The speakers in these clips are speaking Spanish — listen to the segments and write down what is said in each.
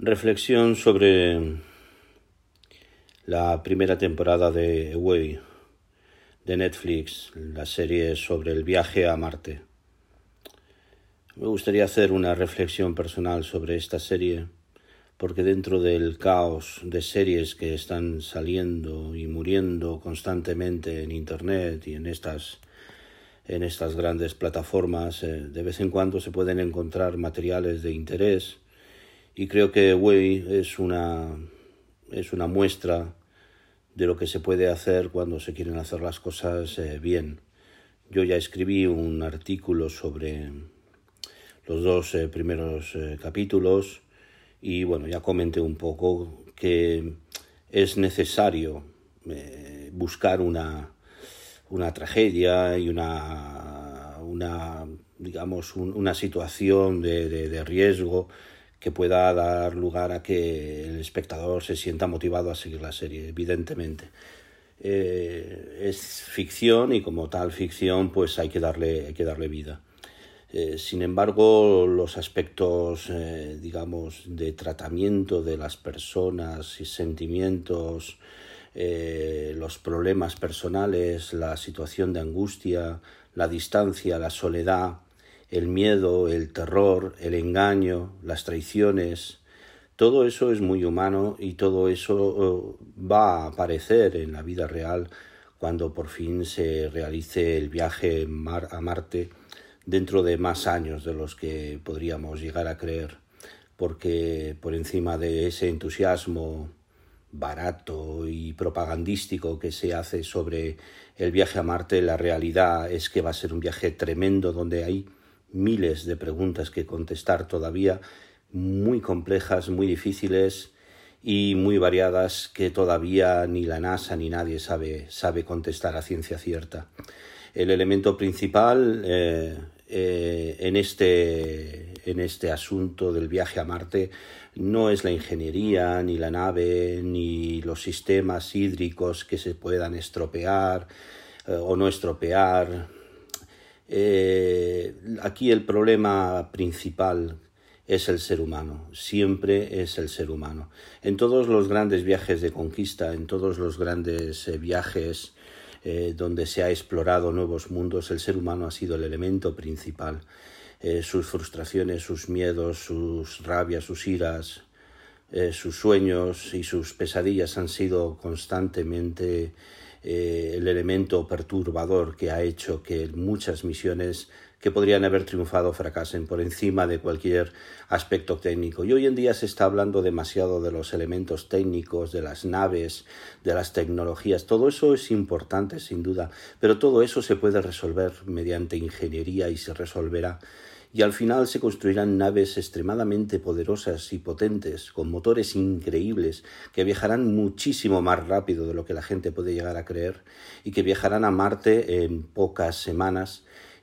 Reflexión sobre la primera temporada de Away de Netflix, la serie sobre el viaje a Marte. Me gustaría hacer una reflexión personal sobre esta serie, porque dentro del caos de series que están saliendo y muriendo constantemente en Internet y en estas grandes plataformas, de vez en cuando se pueden encontrar materiales de interés, y creo que Away es una muestra de lo que se puede hacer cuando se quieren hacer las cosas bien. Yo ya escribí un artículo sobre los dos primeros capítulos y bueno, ya comenté un poco que es necesario buscar una tragedia y una situación de riesgo que pueda dar lugar a que el espectador se sienta motivado a seguir la serie, evidentemente. Es ficción y como tal ficción pues hay que darle vida. Sin embargo, los aspectos, de tratamiento de las personas y sentimientos, los problemas personales, la situación de angustia, la distancia, la soledad, el miedo, el terror, el engaño, las traiciones, todo eso es muy humano y todo eso va a aparecer en la vida real cuando por fin se realice el viaje a Marte dentro de más años de los que podríamos llegar a creer, porque por encima de ese entusiasmo barato y propagandístico que se hace sobre el viaje a Marte, la realidad es que va a ser un viaje tremendo donde hay miles de preguntas que contestar todavía, muy complejas, muy difíciles y muy variadas que todavía ni la NASA ni nadie sabe contestar a ciencia cierta. El elemento principal en este asunto del viaje a Marte no es la ingeniería, ni la nave, ni los sistemas hídricos que se puedan estropear o no estropear. Aquí el problema principal es el ser humano, siempre es el ser humano. En todos los grandes viajes de conquista, en todos los grandes viajes donde se ha explorado nuevos mundos, el ser humano ha sido el elemento principal. Sus frustraciones, sus miedos, sus rabias, sus iras, sus sueños y sus pesadillas han sido constantemente el elemento perturbador que ha hecho que muchas misiones que podrían haber triunfado fracasen por encima de cualquier aspecto técnico. Y hoy en día se está hablando demasiado de los elementos técnicos, de las naves, de las tecnologías. Todo eso es importante, sin duda, pero todo eso se puede resolver mediante ingeniería y se resolverá. Y al final se construirán naves extremadamente poderosas y potentes, con motores increíbles, que viajarán muchísimo más rápido de lo que la gente puede llegar a creer y que viajarán a Marte en pocas semanas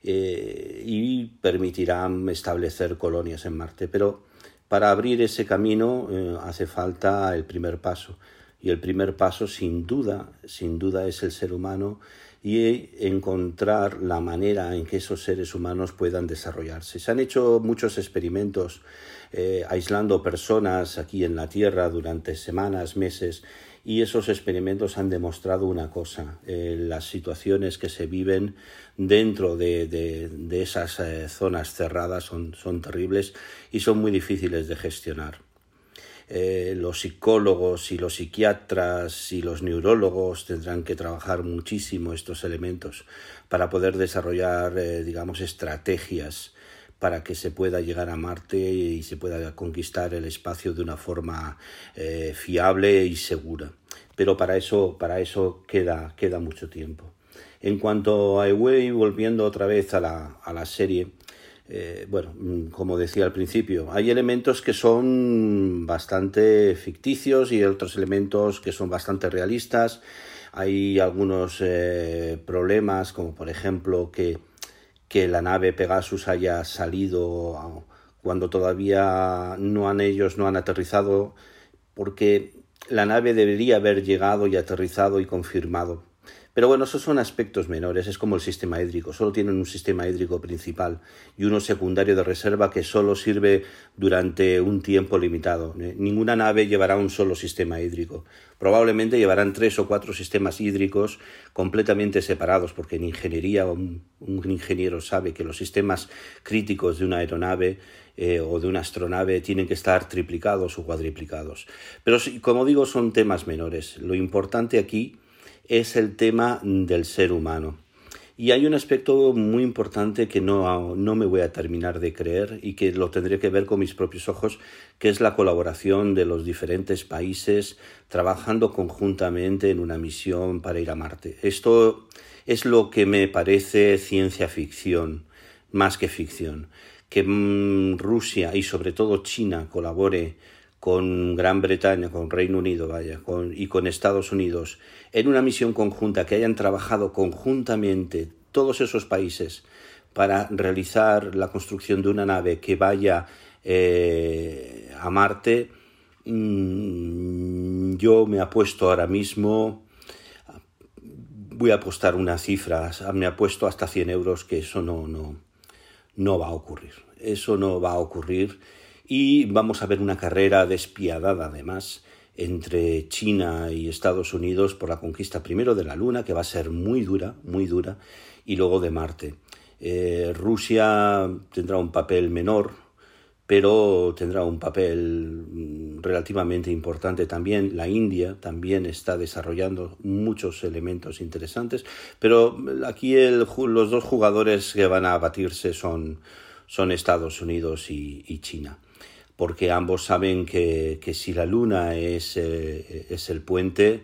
y permitirán establecer colonias en Marte. Pero para abrir ese camino hace falta el primer paso. Y el primer paso, sin duda, es el ser humano y encontrar la manera en que esos seres humanos puedan desarrollarse. Se han hecho muchos experimentos aislando personas aquí en la Tierra durante semanas, meses, y esos experimentos han demostrado una cosa: las situaciones que se viven dentro de esas zonas cerradas son terribles y son muy difíciles de gestionar. Los psicólogos y los psiquiatras y los neurólogos tendrán que trabajar muchísimo estos elementos para poder desarrollar, estrategias para que se pueda llegar a Marte y se pueda conquistar el espacio de una forma fiable y segura. Pero para eso queda mucho tiempo. En cuanto a Away, volviendo otra vez a la serie, como decía al principio, hay elementos que son bastante ficticios y otros elementos que son bastante realistas. Hay algunos problemas, como por ejemplo que la nave Pegasus haya salido cuando todavía ellos no han aterrizado, porque la nave debería haber llegado y aterrizado y confirmado. Pero bueno, esos son aspectos menores, es como el sistema hídrico, solo tienen un sistema hídrico principal y uno secundario de reserva que solo sirve durante un tiempo limitado. Ninguna nave llevará un solo sistema hídrico, probablemente llevarán 3 o 4 sistemas hídricos completamente separados, porque en ingeniería un ingeniero sabe que los sistemas críticos de una aeronave o de una astronave tienen que estar triplicados o cuadriplicados. Pero como digo, son temas menores. Lo importante aquí es el tema del ser humano. Y hay un aspecto muy importante que no me voy a terminar de creer y que lo tendré que ver con mis propios ojos, que es la colaboración de los diferentes países trabajando conjuntamente en una misión para ir a Marte. Esto es lo que me parece ciencia ficción, más que ficción. Que Rusia y sobre todo China colabore con Gran Bretaña, con Reino Unido, y con Estados Unidos, en una misión conjunta, que hayan trabajado conjuntamente todos esos países para realizar la construcción de una nave que vaya a Marte, yo me apuesto ahora mismo, voy a apostar unas cifras, me apuesto hasta 100 euros que eso no va a ocurrir. Eso no va a ocurrir. Y vamos a ver una carrera despiadada, además, entre China y Estados Unidos por la conquista primero de la Luna, que va a ser muy dura, y luego de Marte. Rusia tendrá un papel menor, pero tendrá un papel relativamente importante también. La India también está desarrollando muchos elementos interesantes, pero aquí los dos jugadores que van a batirse son Estados Unidos y China, porque ambos saben que si la Luna es el puente,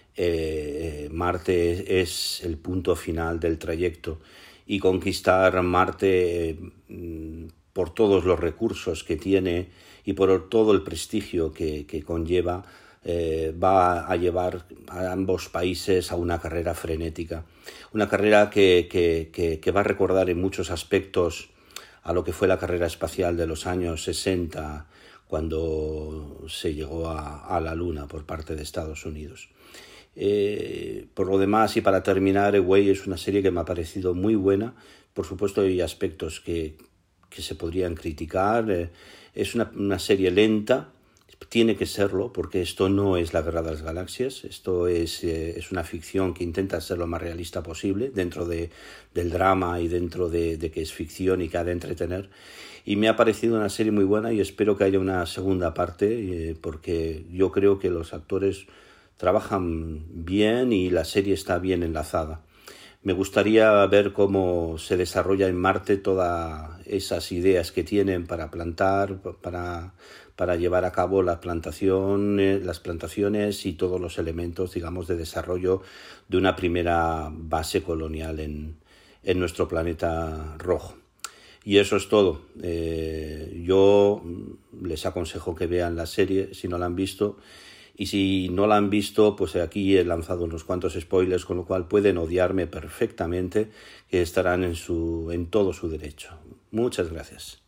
Marte es el punto final del trayecto, y conquistar Marte por todos los recursos que tiene y por todo el prestigio que conlleva, va a llevar a ambos países a una carrera frenética, una carrera que va a recordar en muchos aspectos a lo que fue la carrera espacial de los años 60, cuando se llegó a la Luna por parte de Estados Unidos. Por lo demás, y para terminar, Away es una serie que me ha parecido muy buena. Por supuesto hay aspectos que se podrían criticar. Es una serie lenta, tiene que serlo, porque esto no es la Guerra de las Galaxias. Esto es una ficción que intenta ser lo más realista posible dentro del drama y dentro de que es ficción y que ha de entretener. Y me ha parecido una serie muy buena y espero que haya una segunda parte, porque yo creo que los actores trabajan bien y la serie está bien enlazada. Me gustaría ver cómo se desarrolla en Marte todas esas ideas que tienen para plantar, para llevar a cabo las plantaciones y todos los elementos, digamos, de desarrollo de una primera base colonial en nuestro planeta rojo. Y eso es todo. Yo les aconsejo que vean la serie si no la han visto. Y si no la han visto, pues aquí he lanzado unos cuantos spoilers, con lo cual pueden odiarme perfectamente, que estarán en todo su derecho. Muchas gracias.